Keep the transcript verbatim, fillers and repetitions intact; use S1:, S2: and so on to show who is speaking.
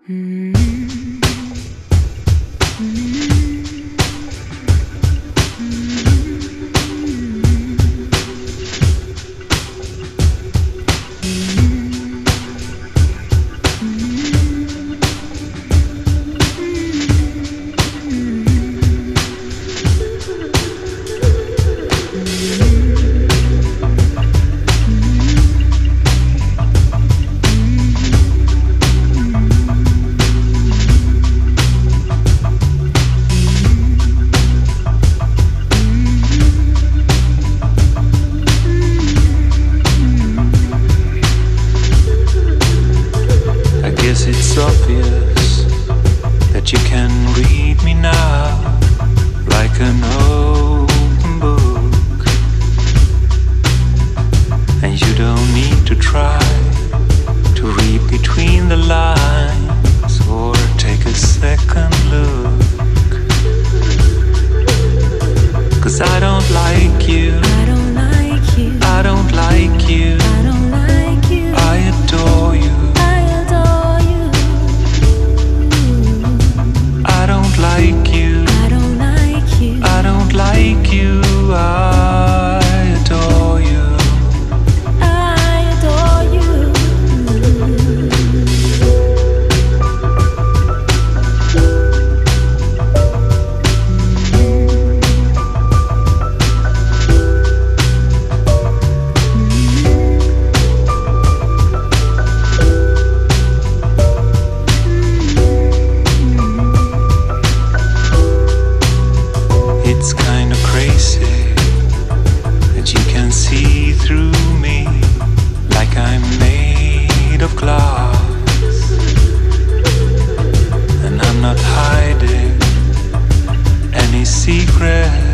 S1: It's obvious that you can read me now like an open book, and you don't need to try to read between the lines or take a second look, 'cause I don't like you,
S2: I don't like you,
S1: I don't like you,
S2: I don't like you,
S1: I adore you. I don't like you,
S2: I don't like you,
S1: I don't like you, I adore you.
S2: I adore you.
S1: It's kinda crazy that you can see through me like I'm made of glass, and I'm not hiding any secret.